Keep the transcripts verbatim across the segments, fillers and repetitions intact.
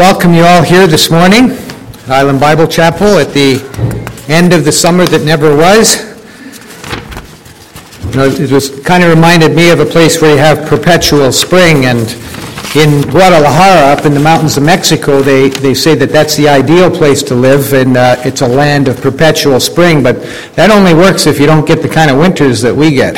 welcome you all here this morning at Island Bible Chapel at the end of the summer that never was. You know, it was kind of reminded me of a place where you have perpetual spring, and in Guadalajara, up in the mountains of Mexico, they, they say that that's the ideal place to live, and uh, it's a land of perpetual spring, but that only works if you don't get the kind of winters that we get.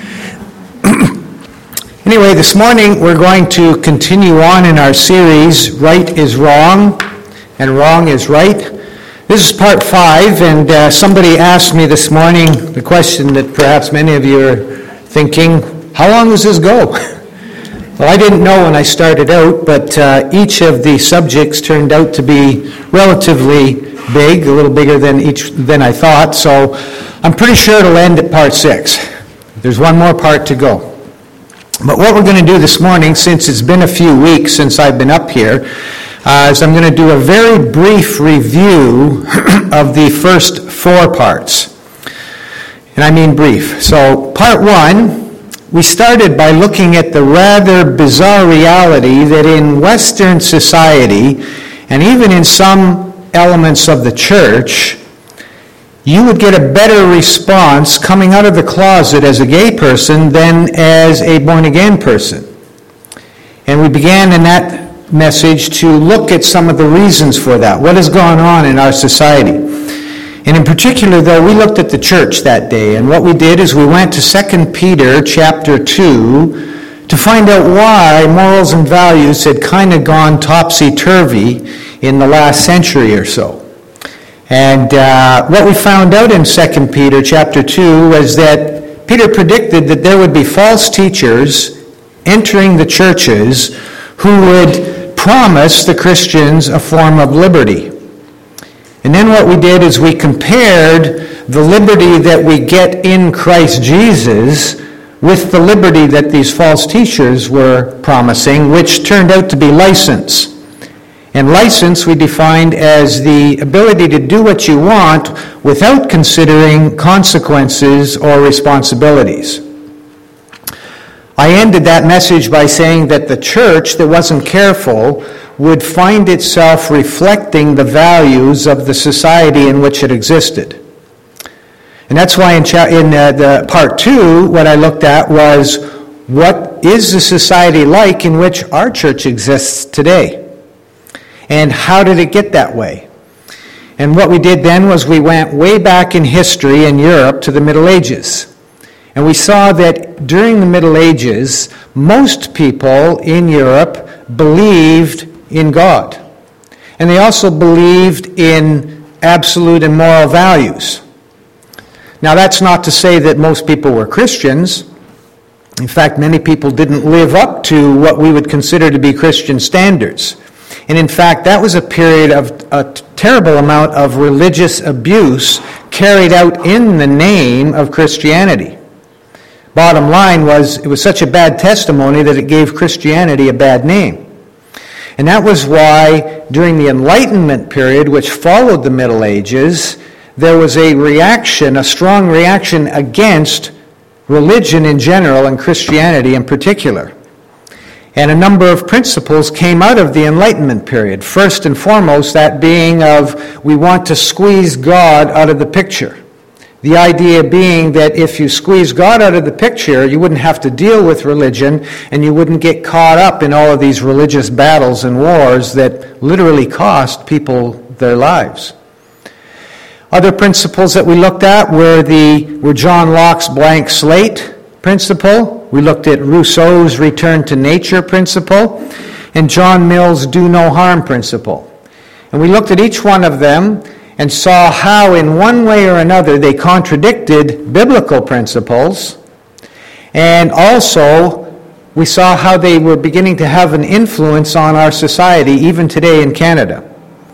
Anyway, this morning we're going to continue on in our series, Right is Wrong and Wrong is Right. This is part five, and uh, somebody asked me this morning the question that perhaps many of you are thinking, how long does this go? Well, I didn't know when I started out, but uh, each of the subjects turned out to be relatively big, a little bigger than each than I thought, so I'm pretty sure it'll end at part six. There's one more part to go. But what we're going to do this morning, since it's been a few weeks since I've been up here, uh, is I'm going to do a very brief review of the first four parts. And I mean brief. So part one, we started by looking at the rather bizarre reality that in Western society, and even in some elements of the church, you would get a better response coming out of the closet as a gay person than as a born-again person. And we began in that message to look at some of the reasons for that, what has gone on in our society. And in particular, though, we looked at the church that day, and what we did is we went to Second Peter chapter two to find out why morals and values had kind of gone topsy-turvy in the last century or so. And uh, what we found out in Second Peter chapter two was that Peter predicted that there would be false teachers entering the churches who would promise the Christians a form of liberty. And then what we did is we compared the liberty that we get in Christ Jesus with the liberty that these false teachers were promising, which turned out to be license. And license we defined as the ability to do what you want without considering consequences or responsibilities. I ended that message by saying that the church that wasn't careful would find itself reflecting the values of the society in which it existed. And that's why in, cha- in uh, the part two, what I looked at was, what is the society like in which our church exists today? And how did it get that way? And what we did then was we went way back in history in Europe to the Middle Ages. And we saw that during the Middle Ages, most people in Europe believed in God. And they also believed in absolute and moral values. Now, that's not to say that most people were Christians. In fact, many people didn't live up to what we would consider to be Christian standards. And in fact, that was a period of a terrible amount of religious abuse carried out in the name of Christianity. Bottom line was, it was such a bad testimony that it gave Christianity a bad name. And that was why during the Enlightenment period, which followed the Middle Ages, there was a reaction, a strong reaction against religion in general and Christianity in particular. And a number of principles came out of the Enlightenment period. First and foremost, that being of, we want to squeeze God out of the picture. The idea being that if you squeeze God out of the picture, you wouldn't have to deal with religion, and you wouldn't get caught up in all of these religious battles and wars that literally cost people their lives. Other principles that we looked at were the were John Locke's blank slate principle. We looked at Rousseau's return to nature principle and John Mill's do no harm principle. And we looked at each one of them and saw how in one way or another they contradicted biblical principles, and also we saw how they were beginning to have an influence on our society even today in Canada.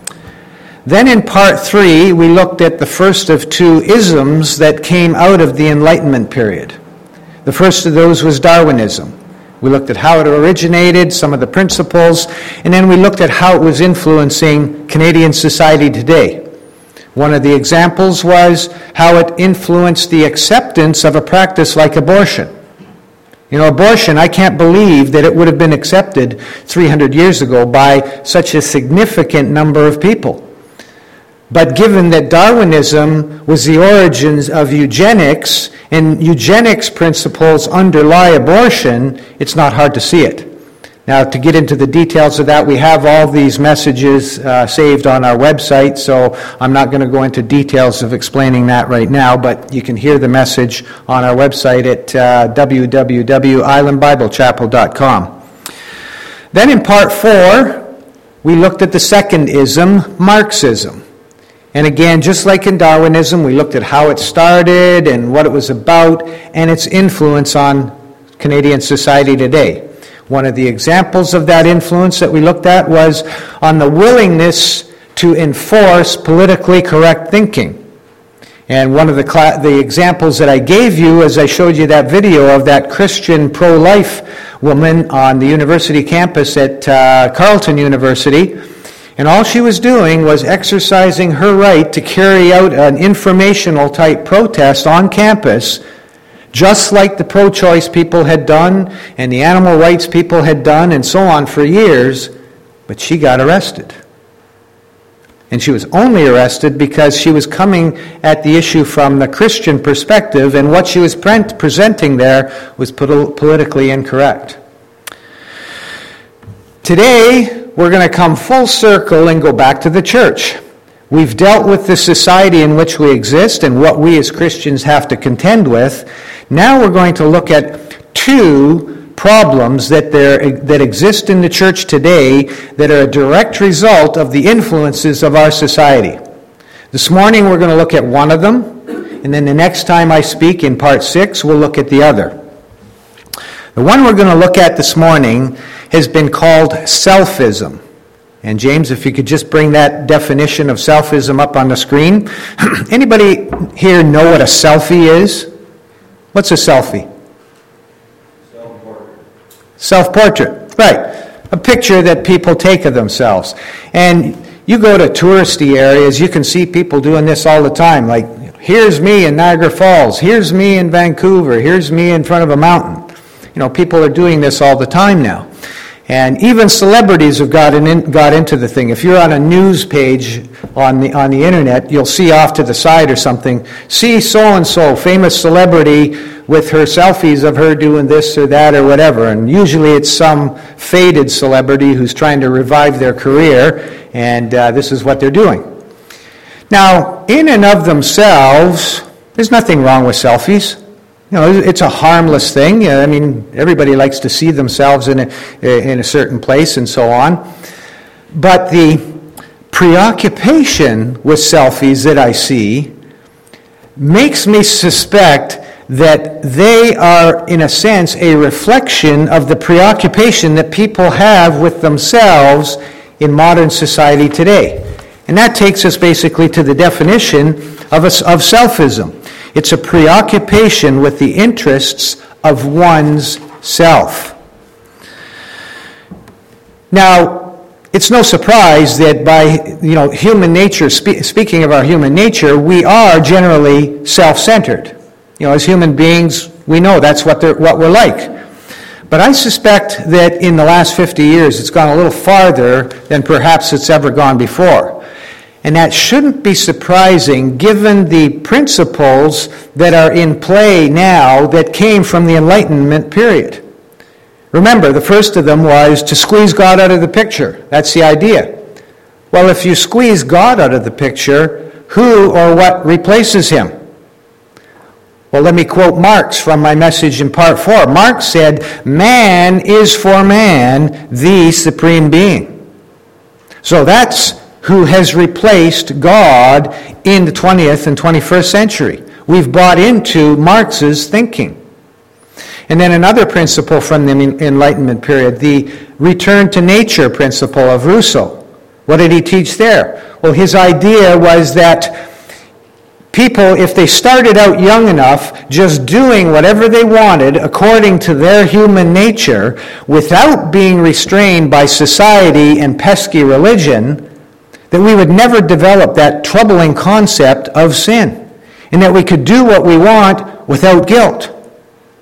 Then in part three, we looked at the first of two isms that came out of the Enlightenment period. The first of those was Darwinism. We looked at how it originated, some of the principles, and then we looked at how it was influencing Canadian society today. One of the examples was how it influenced the acceptance of a practice like abortion. You know, abortion, I can't believe that it would have been accepted three hundred years ago by such a significant number of people. But given that Darwinism was the origins of eugenics, and eugenics principles underlie abortion, it's not hard to see it. Now, to get into the details of that, we have all these messages uh, saved on our website, so I'm not going to go into details of explaining that right now, but you can hear the message on our website at uh, w w w dot island bible chapel dot com. Then in part four, we looked at the second ism, Marxism. And again, just like in Darwinism, we looked at how it started and what it was about and its influence on Canadian society today. One of the examples of that influence that we looked at was on the willingness to enforce politically correct thinking. And one of the cl- the examples that I gave you as I showed you that video of that Christian pro-life woman on the university campus at uh, Carleton University. And all she was doing was exercising her right to carry out an informational type protest on campus, just like the pro-choice people had done and the animal rights people had done and so on for years, but she got arrested. And she was only arrested because she was coming at the issue from the Christian perspective, and what she was pre- presenting there was pol- politically incorrect. Today, we're going to come full circle and go back to the church. We've dealt with the society in which we exist and what we as Christians have to contend with. Now we're going to look at two problems that there that exist in the church today that are a direct result of the influences of our society. This morning we're going to look at one of them, and then the next time I speak in part six, we'll look at the other. The one we're going to look at this morning has been called selfism. And James, if you could just bring that definition of selfism up on the screen. Anybody here know what a selfie is? What's a selfie? Self-portrait. Self-portrait, right. A picture that people take of themselves. And you go to touristy areas, you can see people doing this all the time. Like, here's me in Niagara Falls, here's me in Vancouver, here's me in front of a mountain. You know, people are doing this all the time now. And even celebrities have gotten in, got into the thing. If you're on a news page on the on the internet, you'll see off to the side or something, see so-and-so, famous celebrity, with her selfies of her doing this or that or whatever. And usually it's some faded celebrity who's trying to revive their career, and uh, this is what they're doing. Now, in and of themselves, there's nothing wrong with selfies. You know, it's a harmless thing. I mean, everybody likes to see themselves in a, in a certain place and so on. But the preoccupation with selfies that I see makes me suspect that they are, in a sense, a reflection of the preoccupation that people have with themselves in modern society today. And that takes us basically to the definition of, a, of selfism. It's a preoccupation with the interests of one's self. Now, it's no surprise that by, you know, human nature, spe- speaking of our human nature, we are generally self-centered. You know, as human beings, we know that's what, what we're like. But I suspect that in the last fifty years, it's gone a little farther than perhaps it's ever gone before. And that shouldn't be surprising given the principles that are in play now that came from the Enlightenment period. Remember, the first of them was to squeeze God out of the picture. That's the idea. Well, if you squeeze God out of the picture, who or what replaces him? Well, let me quote Marx from my message in part four. Marx said, "Man is for man the supreme being." So that's who has replaced God in the twentieth and twenty-first century. We've bought into Marx's thinking. And then another principle from the Enlightenment period, the return to nature principle of Rousseau. What did he teach there? Well, his idea was that people, if they started out young enough, just doing whatever they wanted according to their human nature, without being restrained by society and pesky religion, that we would never develop that troubling concept of sin, and that we could do what we want without guilt.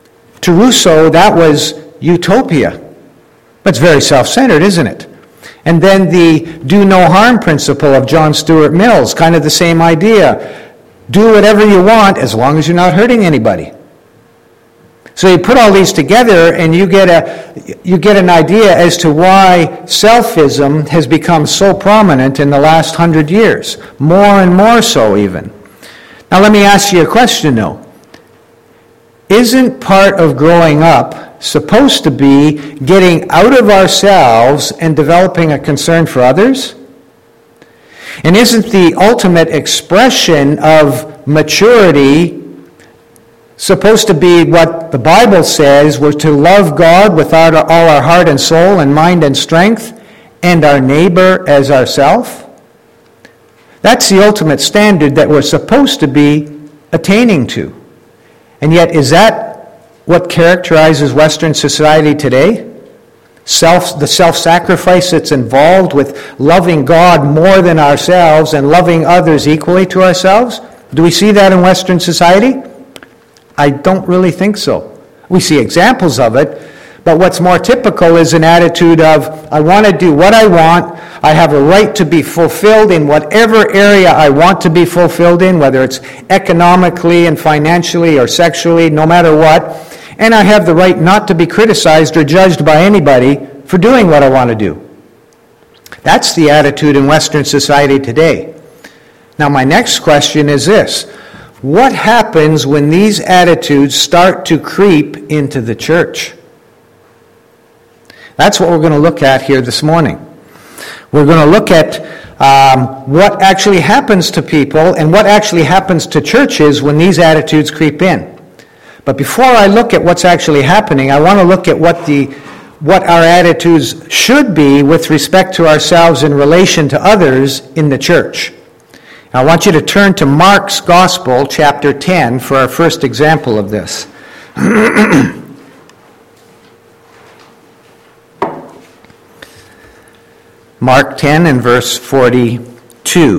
To Rousseau, that was utopia. But it's very self-centered, isn't it? And then the do no harm principle of John Stuart Mill's, kind of the same idea. Do whatever you want as long as you're not hurting anybody. So you put all these together and you get a you get an idea as to why selfism has become so prominent in the last hundred years. More and more so even. Now let me ask you a question though. Isn't part of growing up supposed to be getting out of ourselves and developing a concern for others? And isn't the ultimate expression of maturity supposed to be what the Bible says, we're to love God with all our heart and soul and mind and strength, and our neighbor as ourself? That's the ultimate standard that we're supposed to be attaining to. And yet, is that what characterizes Western society today? Self, the self-sacrifice that's involved with loving God more than ourselves and loving others equally to ourselves? Do we see that in Western society? I don't really think so. We see examples of it, but what's more typical is an attitude of, I want to do what I want, I have a right to be fulfilled in whatever area I want to be fulfilled in, whether it's economically and financially or sexually, no matter what, and I have the right not to be criticized or judged by anybody for doing what I want to do. That's the attitude in Western society today. Now my next question is this. What happens when these attitudes start to creep into the church? That's what we're going to look at here this morning. We're going to look at um, what actually happens to people and what actually happens to churches when these attitudes creep in. But before I look at what's actually happening, I want to look at what the what our attitudes should be with respect to ourselves in relation to others in the church. I want you to turn to Mark's Gospel, chapter ten, for our first example of this. Mark ten and verse forty-two.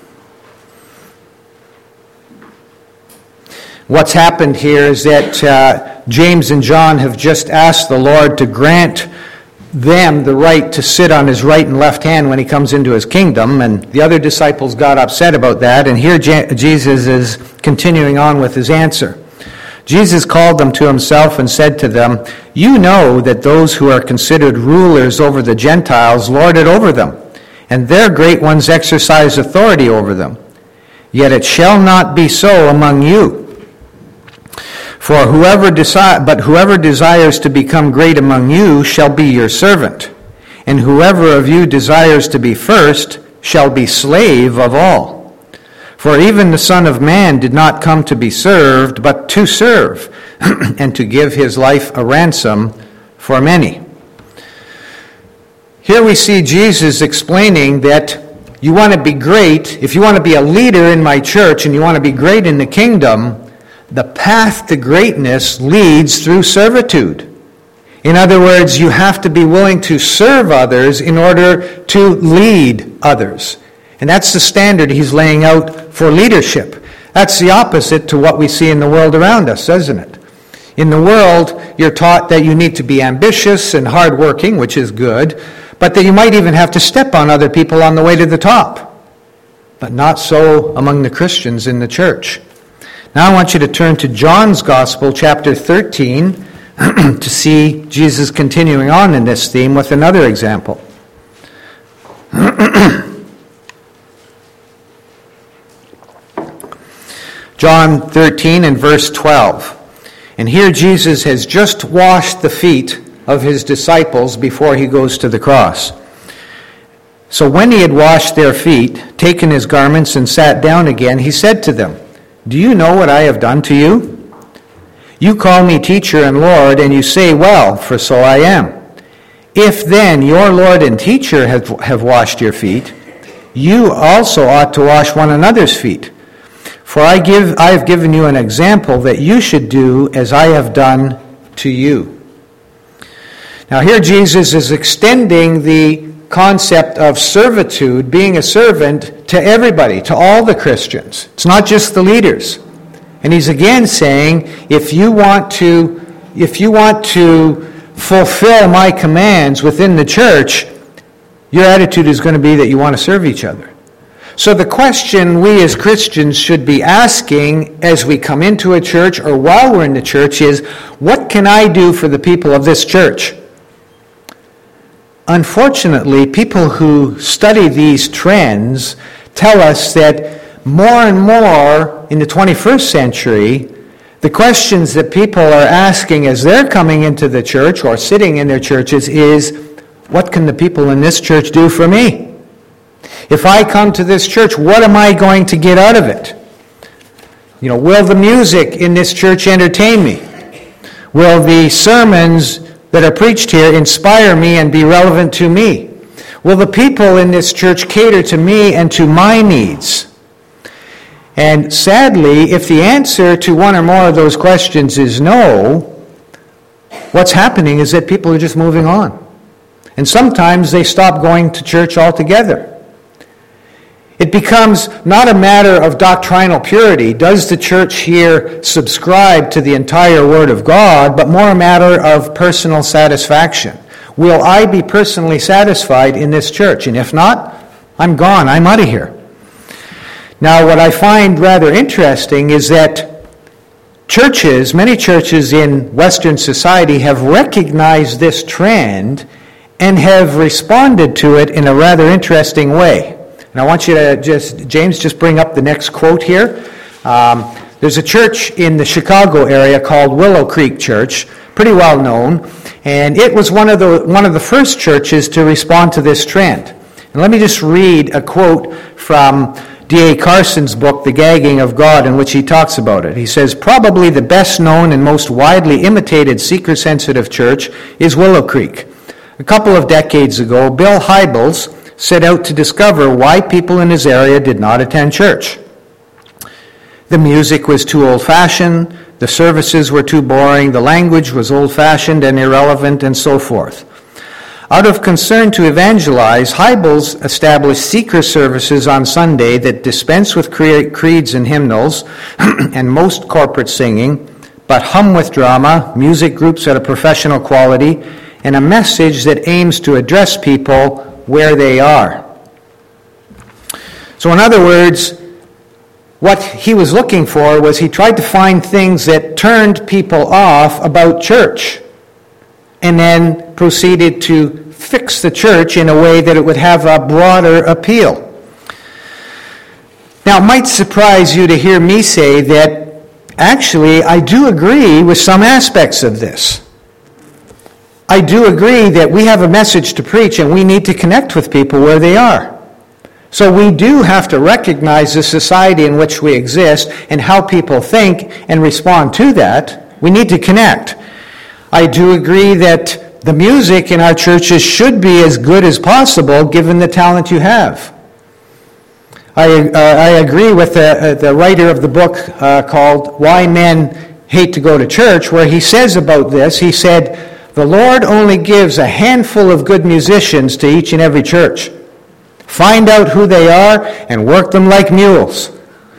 What's happened here is that uh, James and John have just asked the Lord to grant them the right to sit on his right and left hand when he comes into his kingdom, and the other disciples got upset about that, and here Je- Jesus is continuing on with his answer. Jesus called them to himself and said to them, "You know that those who are considered rulers over the Gentiles lord it over them, and their great ones exercise authority over them. Yet it shall not be so among you. For whoever desi- but whoever desires to become great among you shall be your servant, and whoever of you desires to be first shall be slave of all. For even the Son of Man did not come to be served, but to serve, and to give his life a ransom for many." Here we see Jesus explaining that you want to be great, if you want to be a leader in my church and you want to be great in the kingdom, the path to greatness leads through servitude. In other words, you have to be willing to serve others in order to lead others. And that's the standard he's laying out for leadership. That's the opposite to what we see in the world around us, isn't it? In the world, you're taught that you need to be ambitious and hardworking, which is good, but that you might even have to step on other people on the way to the top. But not so among the Christians in the church. Now I want you to turn to John's Gospel, chapter thirteen, to see Jesus continuing on in this theme with another example. John thirteen and verse twelve. And here Jesus has just washed the feet of his disciples before he goes to the cross. So when he had washed their feet, taken his garments and sat down again, he said to them, "Do you know what I have done to you? You call me teacher and Lord, and you say, well, for so I am. If then your Lord and teacher have, have washed your feet, you also ought to wash one another's feet. For I give I have given you an example that you should do as I have done to you." Now here Jesus is extending the concept of servitude, being a servant, to everybody, to all the Christians. It's not just the leaders. And he's again saying, if you want to if you want to fulfill my commands within the church, your attitude is going to be that you want to serve each other. So the question we as Christians should be asking as we come into a church or while we're in the church is, what can I do for the people of this church? Unfortunately, people who study these trends tell us that more and more in the twenty-first century, the questions that people are asking as they're coming into the church or sitting in their churches is, what can the people in this church do for me? If I come to this church, what am I going to get out of it? You know, will the music in this church entertain me? Will the sermons that are preached here inspire me and be relevant to me? Will the people in this church cater to me and to my needs? And sadly, if the answer to one or more of those questions is no, what's happening is that people are just moving on. And sometimes they stop going to church altogether. It becomes not a matter of doctrinal purity. Does the church here subscribe to the entire Word of God, but more a matter of personal satisfaction? Will I be personally satisfied in this church? And if not, I'm gone. I'm out of here. Now, what I find rather interesting is that churches, many churches in Western society have recognized this trend and have responded to it in a rather interesting way. And I want you to just, James, just bring up the next quote here. Um, there's a church in the Chicago area called Willow Creek Church, pretty well known, and it was one of the one of the first churches to respond to this trend. And let me just read a quote from D A Carson's book, The Gagging of God, in which he talks about it. He says, probably the best known and most widely imitated seeker-sensitive church is Willow Creek. A couple of decades ago, Bill Hybels set out to discover why people in his area did not attend church. The music was too old-fashioned, the services were too boring, the language was old-fashioned and irrelevant, and so forth. Out of concern to evangelize, Hybels established seeker services on Sunday that dispense with creeds and hymnals and most corporate singing, but hum with drama, music groups at a professional quality, and a message that aims to address people where they are. So in other words, what he was looking for was he tried to find things that turned people off about church and then proceeded to fix the church in a way that it would have a broader appeal. Now, it might surprise you to hear me say that actually I do agree with some aspects of this. I do agree that we have a message to preach and we need to connect with people where they are. So we do have to recognize the society in which we exist and how people think and respond to that. We need to connect. I do agree that the music in our churches should be as good as possible given the talent you have. I, uh, I agree with the, uh, the writer of the book uh, called Why Men Hate to Go to Church, where he says about this, he said, the Lord only gives a handful of good musicians to each and every church. Find out who they are and work them like mules.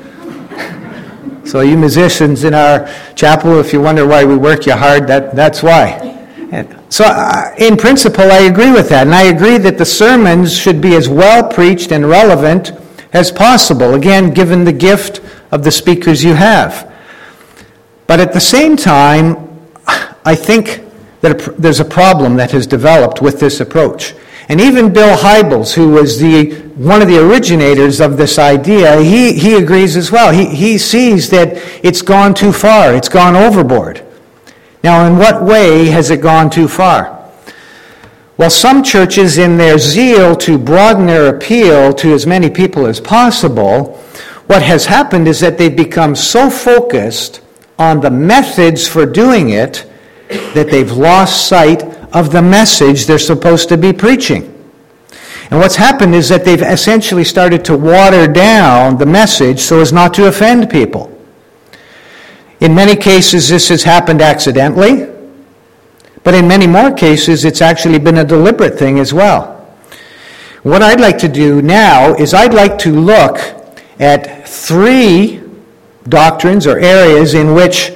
So you musicians in our chapel, if you wonder why we work you hard, that, that's why. And so uh, in principle, I agree with that. And I agree that the sermons should be as well preached and relevant as possible, again, given the gift of the speakers you have. But at the same time, I think that there's a problem that has developed with this approach. And even Bill Hybels, who was the one of the originators of this idea, he, he agrees as well. He, he sees that it's gone too far. It's gone overboard. Now, in what way has it gone too far? Well, some churches, in their zeal to broaden their appeal to as many people as possible, what has happened is that they've become so focused on the methods for doing it that they've lost sight of the message they're supposed to be preaching. And what's happened is that they've essentially started to water down the message so as not to offend people. In many cases, this has happened accidentally, but in many more cases, it's actually been a deliberate thing as well. What I'd like to do now is I'd like to look at three doctrines or areas in which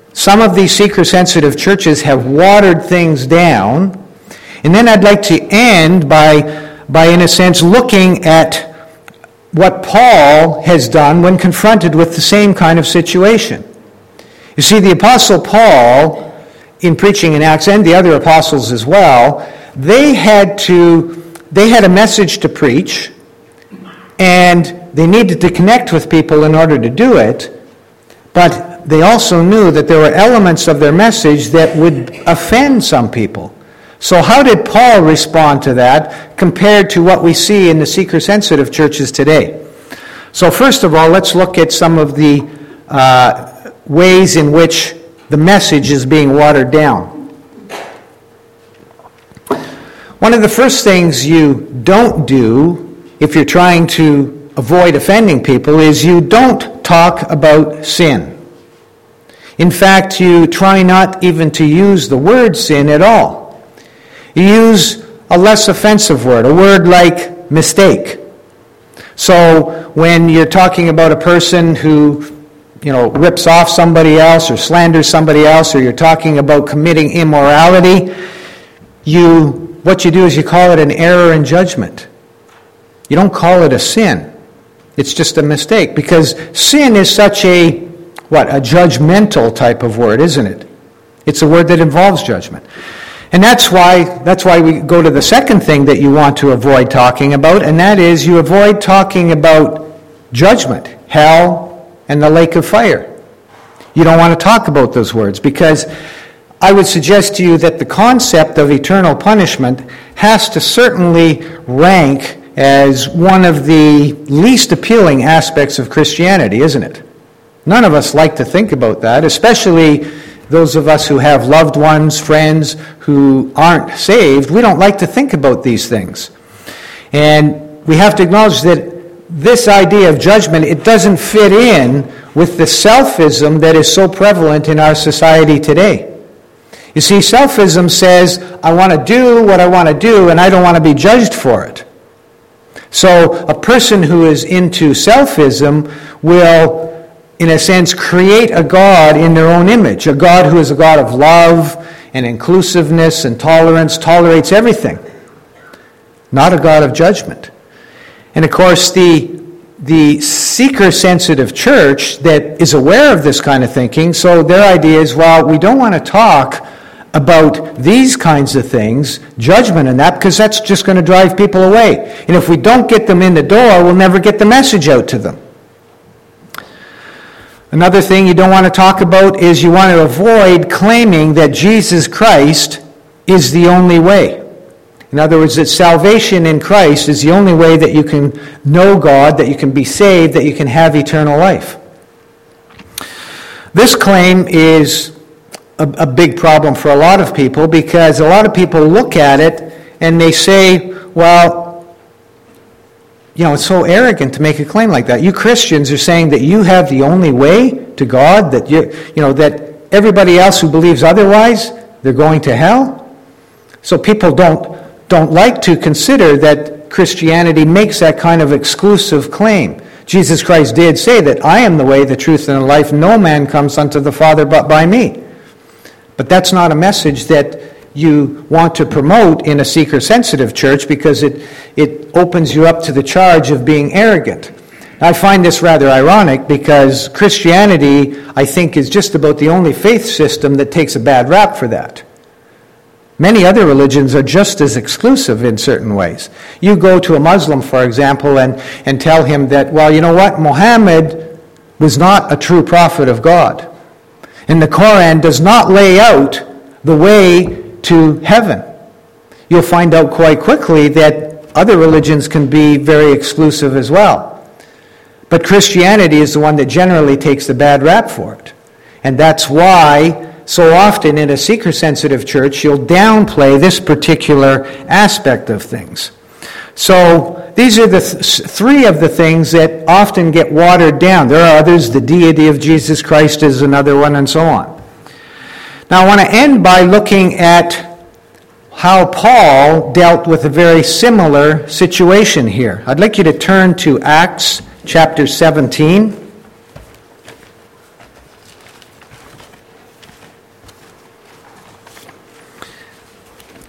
some of these seeker-sensitive churches have watered things down. And then I'd like to end by, by, in a sense, looking at what Paul has done when confronted with the same kind of situation. You see, the Apostle Paul, in preaching in Acts, and the other apostles as well, they had to, they had a message to preach, and they needed to connect with people in order to do it, but they also knew that there were elements of their message that would offend some people. So how did Paul respond to that compared to what we see in the seeker-sensitive churches today? So first of all, let's look at some of the uh, ways in which the message is being watered down. One of the first things you don't do if you're trying to avoid offending people is you don't talk about sin. In fact, you try not even to use the word sin at all. You use a less offensive word, a word like mistake. So when you're talking about a person who, you know, rips off somebody else or slanders somebody else, or you're talking about committing immorality, you what you do is you call it an error in judgment. You don't call it a sin. It's just a mistake, because sin is such a, what, a judgmental type of word, isn't it? It's a word that involves judgment. And that's why that's why we go to the second thing that you want to avoid talking about, and that is you avoid talking about judgment, hell, and the lake of fire. You don't want to talk about those words, because I would suggest to you that the concept of eternal punishment has to certainly rank as one of the least appealing aspects of Christianity, isn't it? None of us like to think about that, especially those of us who have loved ones, friends who aren't saved. We don't like to think about these things. And we have to acknowledge that this idea of judgment, it doesn't fit in with the selfism that is so prevalent in our society today. You see, selfism says, I want to do what I want to do, and I don't want to be judged for it. So a person who is into selfism will, in a sense, create a God in their own image, a God who is a God of love and inclusiveness and tolerance, tolerates everything, not a God of judgment. And of course, the, the seeker-sensitive church that is aware of this kind of thinking, so their idea is, well, we don't want to talk about these kinds of things, judgment and that, because that's just going to drive people away. And if we don't get them in the door, we'll never get the message out to them. Another thing you don't want to talk about is you want to avoid claiming that Jesus Christ is the only way. In other words, that salvation in Christ is the only way that you can know God, that you can be saved, that you can have eternal life. This claim is a, a big problem for a lot of people, because a lot of people look at it and they say, well, you know, it's so arrogant to make a claim like that. You Christians are saying that you have the only way to God, that you, you know, that everybody else who believes otherwise, they're going to hell. So people don't don't like to consider that Christianity makes that kind of exclusive claim. Jesus Christ did say that I am the way, the truth, and the life. No man comes unto the Father but by me. But that's not a message that you want to promote in a seeker-sensitive church, because it, it opens you up to the charge of being arrogant. I find this rather ironic, because Christianity, I think, is just about the only faith system that takes a bad rap for that. Many other religions are just as exclusive in certain ways. You go to a Muslim, for example, and, and tell him that, well, you know what, Muhammad was not a true prophet of God. And the Quran does not lay out the way to heaven. You'll find out quite quickly that other religions can be very exclusive as well. But Christianity is the one that generally takes the bad rap for it. And that's why so often in a seeker-sensitive church, you'll downplay this particular aspect of things. So these are the th- three of the things that often get watered down. There are others. The deity of Jesus Christ is another one, and so on. Now I want to end by looking at how Paul dealt with a very similar situation here. I'd like you to turn to Acts chapter seventeen.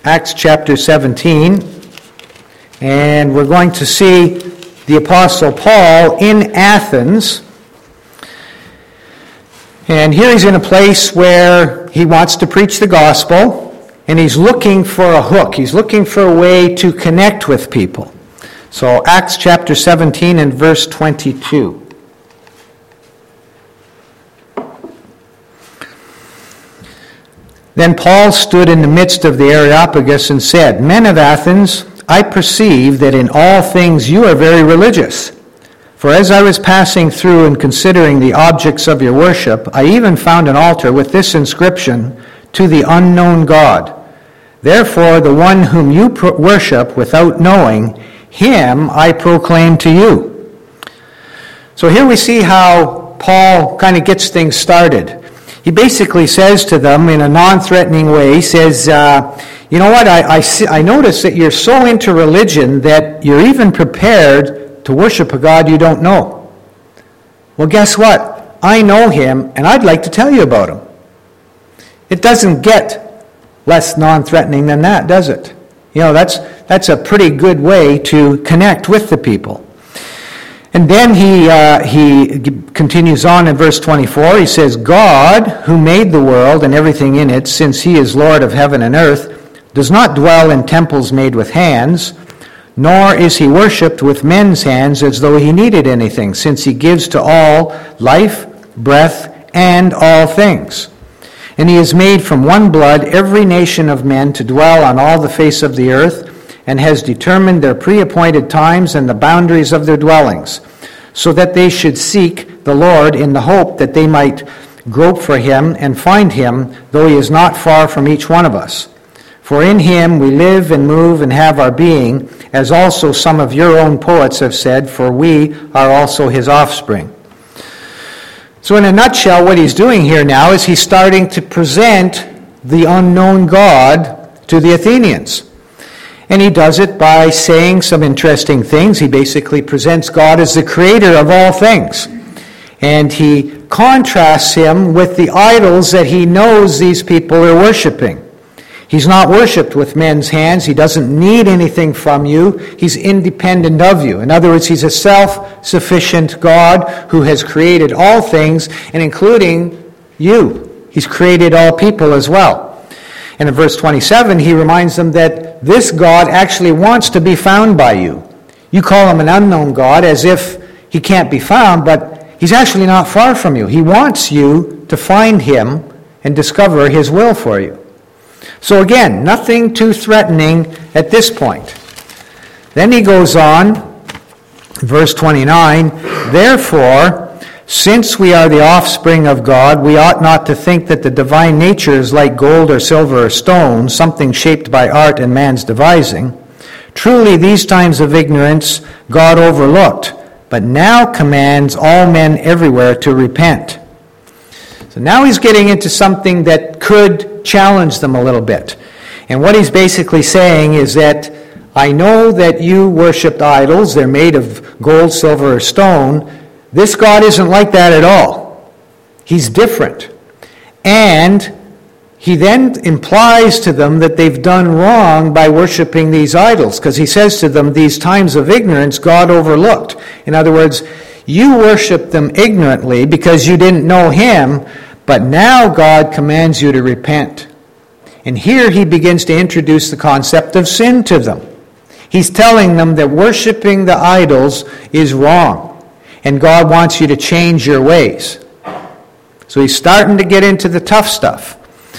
Acts chapter seventeen, and we're going to see the Apostle Paul in Athens. And here he's in a place where he wants to preach the gospel, and he's looking for a hook. He's looking for a way to connect with people. So Acts chapter seventeen and verse twenty-two. Then Paul stood in the midst of the Areopagus and said, Men of Athens, I perceive that in all things you are very religious. For as I was passing through and considering the objects of your worship, I even found an altar with this inscription, To the unknown God. Therefore, the one whom you pro- worship without knowing, him I proclaim to you. So here we see how Paul kind of gets things started. He basically says to them in a non-threatening way, he says, uh, you know what, I, I, see, I notice that you're so into religion that you're even prepared to worship a God you don't know. Well, guess what? I know him, and I'd like to tell you about him. It doesn't get less non-threatening than that, does it? You know, that's that's a pretty good way to connect with the people. And then he uh, he continues on in verse twenty-four. He says, God, who made the world and everything in it, since he is Lord of heaven and earth, does not dwell in temples made with hands, nor is he worshipped with men's hands as though he needed anything, since he gives to all life, breath, and all things. And he has made from one blood every nation of men to dwell on all the face of the earth, and has determined their pre-appointed times and the boundaries of their dwellings, so that they should seek the Lord in the hope that they might grope for him and find him, though he is not far from each one of us. For in him we live and move and have our being, as also some of your own poets have said, for we are also his offspring. So in a nutshell, what he's doing here now is he's starting to present the unknown God to the Athenians. And he does it by saying some interesting things. He basically presents God as the creator of all things. And he contrasts him with the idols that he knows these people are worshiping. He's not worshipped with men's hands. He doesn't need anything from you. He's independent of you. In other words, he's a self-sufficient God who has created all things, and including you. He's created all people as well. And in verse twenty-seven, he reminds them that this God actually wants to be found by you. You call him an unknown God as if he can't be found, but he's actually not far from you. He wants you to find him and discover his will for you. So again, nothing too threatening at this point. Then he goes on, verse twenty-nine, Therefore, since we are the offspring of God, we ought not to think that the divine nature is like gold or silver or stone, something shaped by art and man's devising. Truly, these times of ignorance God overlooked, but now commands all men everywhere to repent. So now he's getting into something that could challenge them a little bit. And what he's basically saying is that, I know that you worshipped idols, they're made of gold, silver, or stone. This God isn't like that at all. He's different. And he then implies to them that they've done wrong by worshiping these idols, because he says to them, these times of ignorance God overlooked. In other words, you worshiped them ignorantly because you didn't know him, but now God commands you to repent. And here he begins to introduce the concept of sin to them. He's telling them that worshiping the idols is wrong. And God wants you to change your ways. So he's starting to get into the tough stuff.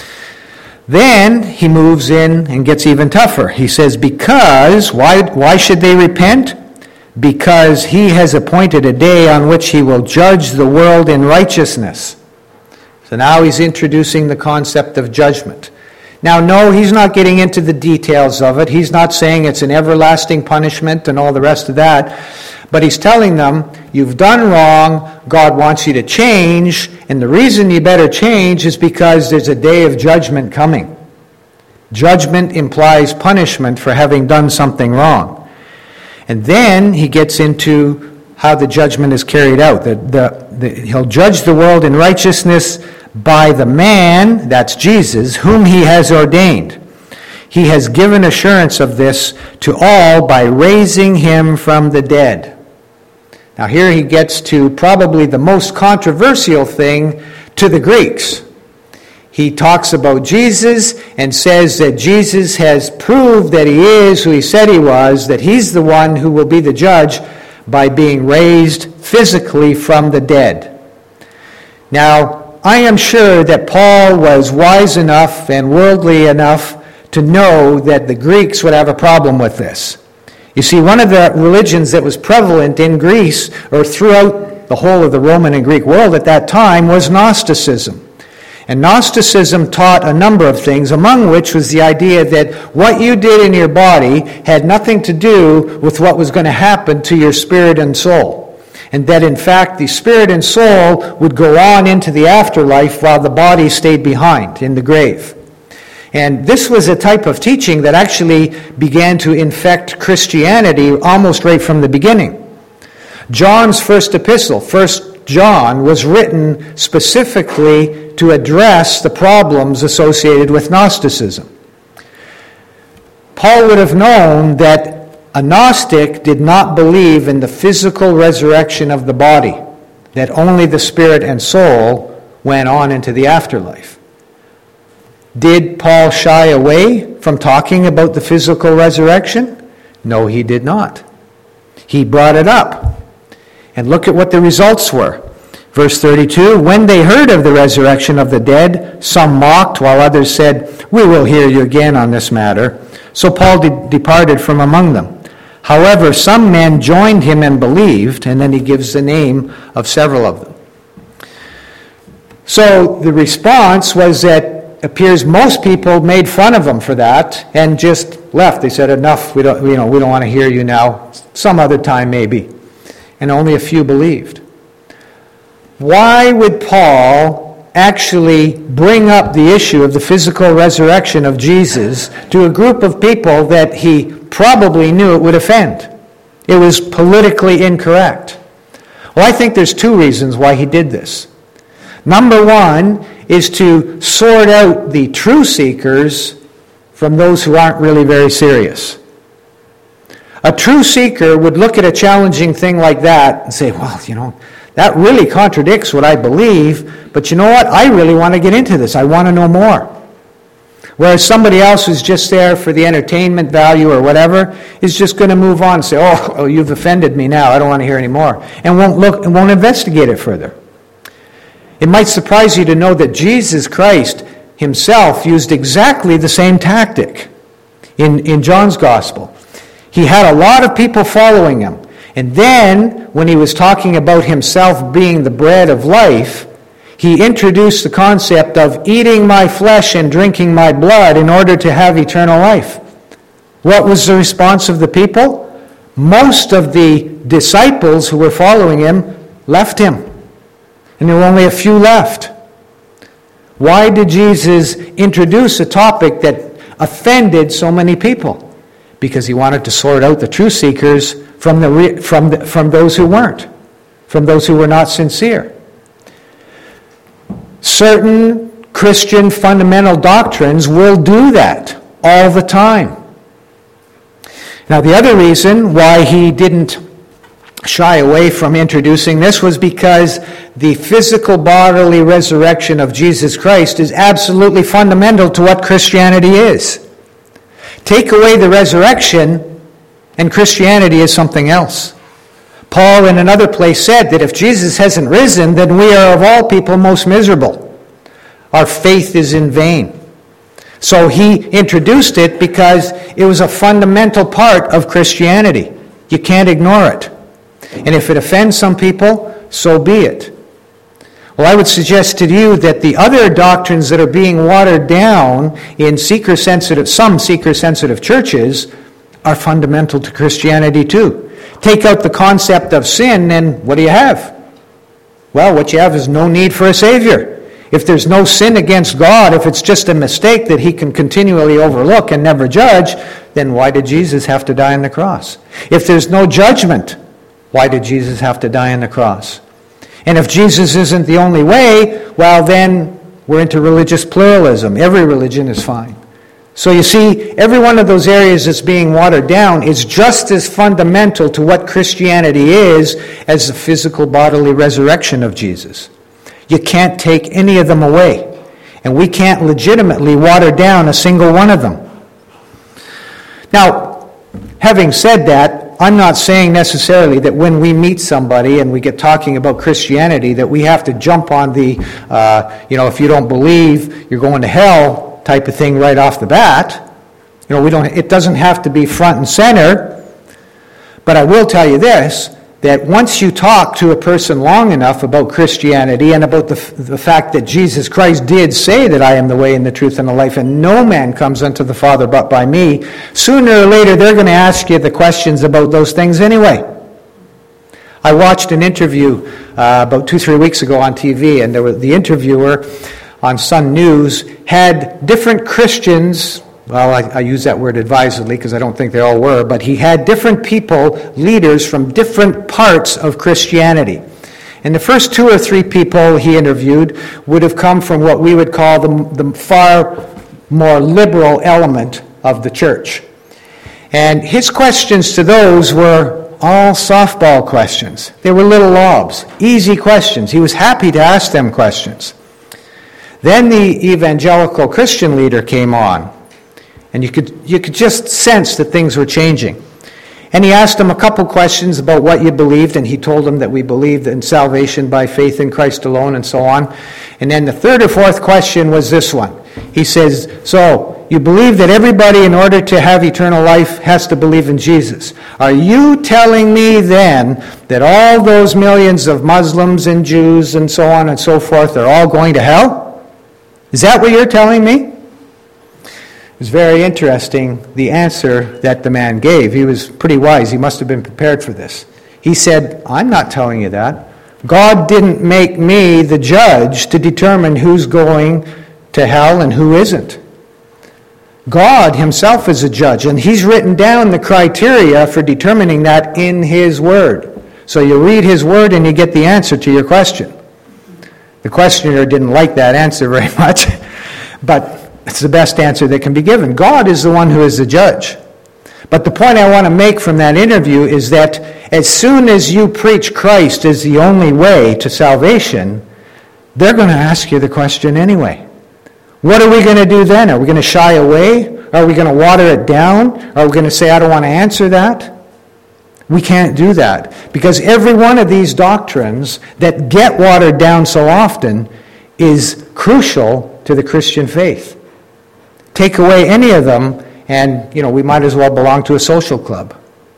Then he moves in and gets even tougher. He says, because, why, why should they repent? Because he has appointed a day on which he will judge the world in righteousness. So now he's introducing the concept of judgment. Now, no, he's not getting into the details of it. He's not saying it's an everlasting punishment and all the rest of that. But he's telling them, you've done wrong, God wants you to change, and the reason you better change is because there's a day of judgment coming. Judgment implies punishment for having done something wrong. And then he gets into how the judgment is carried out. The, the, the, he'll judge the world in righteousness by the man, that's Jesus, whom he has ordained. he has given assurance of this to all by raising him from the dead. Now here he gets to probably the most controversial thing to the Greeks. He talks about Jesus and says that Jesus has proved that he is who he said he was, that he's the one who will be the judge by being raised physically from the dead. Now, I am sure that Paul was wise enough and worldly enough to know that the Greeks would have a problem with this. You see, one of the religions that was prevalent in Greece, or throughout the whole of the Roman and Greek world at that time, was Gnosticism. And Gnosticism taught a number of things, among which was the idea that what you did in your body had nothing to do with what was going to happen to your spirit and soul. And that, in fact, the spirit and soul would go on into the afterlife while the body stayed behind in the grave. And this was a type of teaching that actually began to infect Christianity almost right from the beginning. John's first epistle, First John, was written specifically to address the problems associated with Gnosticism. Paul would have known that a Gnostic did not believe in the physical resurrection of the body, that only the spirit and soul went on into the afterlife. Did Paul shy away from talking about the physical resurrection? No, he did not. He brought it up. And look at what the results were. Verse thirty-two, when they heard of the resurrection of the dead, some mocked, while others said, we will hear you again on this matter. So Paul de- departed from among them. However, some men joined him and believed, and then he gives the name of several of them. So the response was that it appears most people made fun of him for that and just left. They said, enough, we don't, you know, we don't want to hear you now. Some other time maybe. And only a few believed. Why would Paul actually bring up the issue of the physical resurrection of Jesus to a group of people that he probably knew it would offend? It was politically incorrect. Well, I think there's two reasons why he did this. Number one is to sort out the true seekers from those who aren't really very serious. A true seeker would look at a challenging thing like that and say, well, you know, that really contradicts what I believe, but you know what? I really want to get into this. I want to know more. Whereas somebody else who's just there for the entertainment value or whatever is just going to move on and say, oh, oh you've offended me now. I don't want to hear any more. And won't look and won't investigate it further. It might surprise you to know that Jesus Christ himself used exactly the same tactic in, in John's Gospel. He had a lot of people following him. And then, when he was talking about himself being the bread of life, he introduced the concept of eating my flesh and drinking my blood in order to have eternal life. What was the response of the people? Most of the disciples who were following him left him. And there were only a few left. Why did Jesus introduce a topic that offended so many people? Because he wanted to sort out the true seekers from the from the, from those who weren't, from those who were not sincere. Certain Christian fundamental doctrines will do that all the time. Now, the other reason why he didn't shy away from introducing this was because the physical bodily resurrection of Jesus Christ is absolutely fundamental to what Christianity is. Take away the resurrection, and Christianity is something else. Paul in another place said that if Jesus hasn't risen, then we are of all people most miserable. Our faith is in vain. So he introduced it because it was a fundamental part of Christianity. You can't ignore it. And if it offends some people, so be it. Well, I would suggest to you that the other doctrines that are being watered down in seeker-sensitive, some seeker-sensitive churches are fundamental to Christianity too. Take out the concept of sin, and what do you have? Well, what you have is no need for a Savior. If there's no sin against God, if it's just a mistake that he can continually overlook and never judge, then why did Jesus have to die on the cross? If there's no judgment, why did Jesus have to die on the cross? And if Jesus isn't the only way, well then we're into religious pluralism. Every religion is fine. So you see, every one of those areas that's being watered down is just as fundamental to what Christianity is as the physical bodily resurrection of Jesus. You can't take any of them away. And we can't legitimately water down a single one of them. Now, having said that, I'm not saying necessarily that when we meet somebody and we get talking about Christianity that we have to jump on the, uh, you know, if you don't believe, you're going to hell type of thing right off the bat. You know, we don't. It doesn't have to be front and center. But I will tell you this, that once you talk to a person long enough about Christianity and about the, the fact that Jesus Christ did say that I am the way and the truth and the life, and no man comes unto the Father but by me, sooner or later they're going to ask you the questions about those things anyway. I watched an interview uh, about two, three weeks ago on T V, and there was, the interviewer on Sun News had different Christians. Well, I, I use that word advisedly because I don't think they all were, but he had different people, leaders from different parts of Christianity. And the first two or three people he interviewed would have come from what we would call the, the far more liberal element of the church. And his questions to those were all softball questions. They were little lobs, easy questions. He was happy to ask them questions. Then the evangelical Christian leader came on. And you could you could just sense that things were changing. And he asked him a couple questions about what you believed, and he told him that we believed in salvation by faith in Christ alone and so on. And then the third or fourth question was this one. He says, so you believe that everybody in order to have eternal life has to believe in Jesus. Are you telling me then that all those millions of Muslims and Jews and so on and so forth are all going to hell? Is that what you're telling me? It was very interesting, the answer that the man gave. He was pretty wise. He must have been prepared for this. He said, I'm not telling you that. God didn't make me the judge to determine who's going to hell and who isn't. God himself is a judge, and he's written down the criteria for determining that in his word. So you read his word and you get the answer to your question. The questioner didn't like that answer very much, but it's the best answer that can be given. God is the one who is the judge. But the point I want to make from that interview is that as soon as you preach Christ as the only way to salvation, they're going to ask you the question anyway. What are we going to do then? Are we going to shy away? Are we going to water it down? Are we going to say, I don't want to answer that? We can't do that, because every one of these doctrines that get watered down so often is crucial to the Christian faith. Take away any of them, and you know we might as well belong to a social club.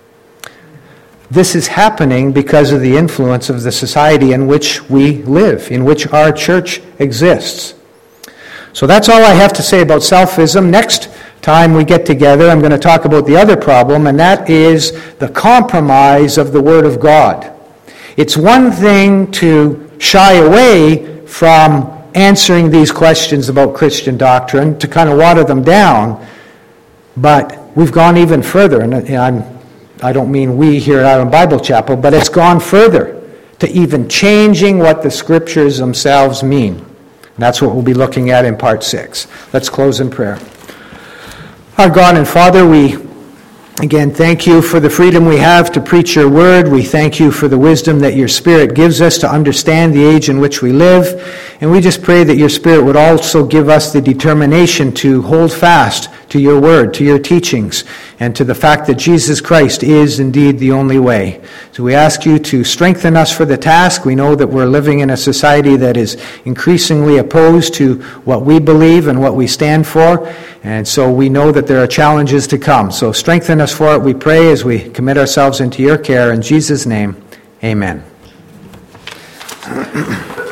This is happening because of the influence of the society in which we live, in which our church exists. So that's all I have to say about selfism. Next time we get together, I'm going to talk about the other problem, and that is the compromise of the Word of God. It's one thing to shy away from answering these questions about Christian doctrine, to kind of water them down, but we've gone even further, and I'm, I don't mean we here at Island Bible Chapel, but it's gone further to even changing what the Scriptures themselves mean. And that's what we'll be looking at in part six. Let's close in prayer. Our God and Father, we again thank you for the freedom we have to preach your word. We thank you for the wisdom that your Spirit gives us to understand the age in which we live. And we just pray that your Spirit would also give us the determination to hold fast to your word, to your teachings, and to the fact that Jesus Christ is indeed the only way. So we ask you to strengthen us for the task. We know that we're living in a society that is increasingly opposed to what we believe and what we stand for. And so we know that there are challenges to come. So strengthen us for it, we pray, as we commit ourselves into your care. In Jesus' name, amen.